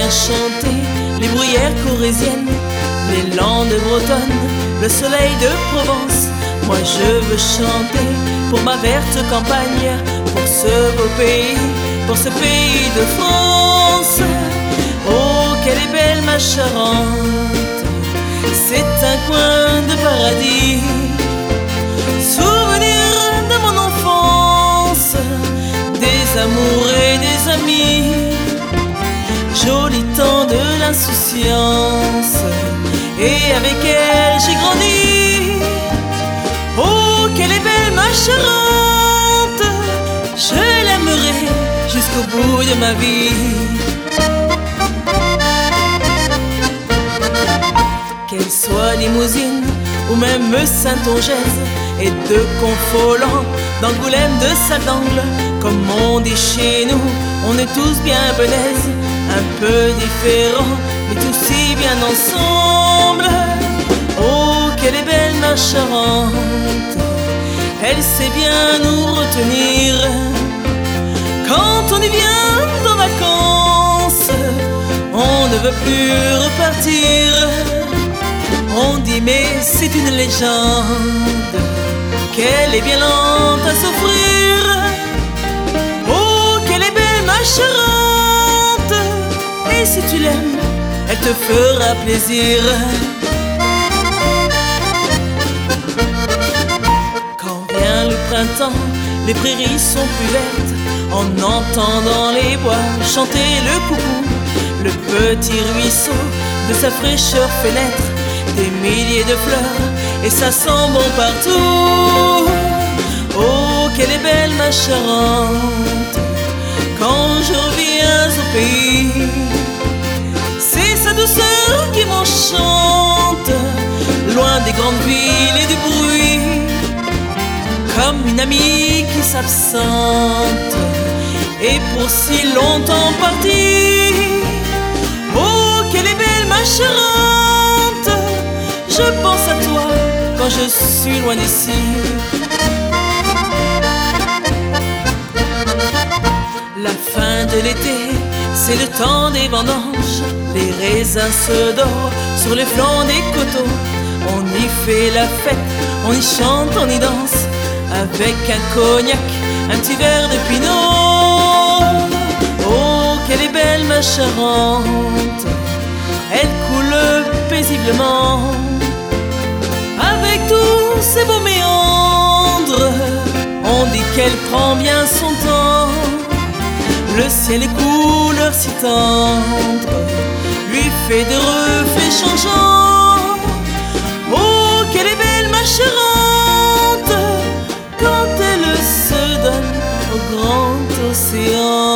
bien chanter les bruyères corésiennes, les landes bretonnes, le soleil de Provence. Moi je veux chanter pour ma verte campagne, pour ce beau pays, pour ce pays de France. Oh, qu'elle est belle ma Charente, c'est un coin de paradis, souvenir de mon enfance, des amours et des amis, joli temps de l'insouciance, et avec elle j'ai grandi. Oh, qu'elle est belle ma Charente, je l'aimerai jusqu'au bout de ma vie. Qu'elle soit Limousine ou même Saintongeaise, et de Confolens, d'Angoulême, de Salle-d'Angle, comme on dit chez nous, on est tous bien benaises, un peu différents, mais tous si bien ensemble. Oh, qu'elle est belle ma Charente, elle sait bien nous retenir. Quand on y vient en vacances, on ne veut plus repartir. On dit mais c'est une légende, qu'elle est bien lente à souffrir. Oh, qu'elle est belle ma Charente, et si tu l'aimes, elle te fera plaisir. Quand vient le printemps, les prairies sont plus vertes, en entendant les bois chanter le coucou. Le petit ruisseau de sa fraîcheur fait naître des milliers de fleurs, et ça sent bon partout. Oh, qu'elle est belle ma Charente, quand je reviens au pays, c'est sa douceur qui m'enchante, loin des grandes villes et du bruit, comme une amie qui s'absente, et pour si longtemps partie. Oh, qu'elle est belle ma Charente, je pense à toi quand je suis loin d'ici. La fin de l'été, c'est le temps des vendanges, les raisins se dorent sur les flancs des coteaux. On y fait la fête, on y chante, on y danse, avec un cognac, un petit verre de pinot. Oh, qu'elle est belle ma Charente, elle coule paisiblement, avec tous ses beaux méandres. On dit qu'elle prend bien son temps, le ciel est couleur si tendre, lui fait des reflets changeants. Oh, qu'elle est belle ma Charente, quand elle se donne au grand océan.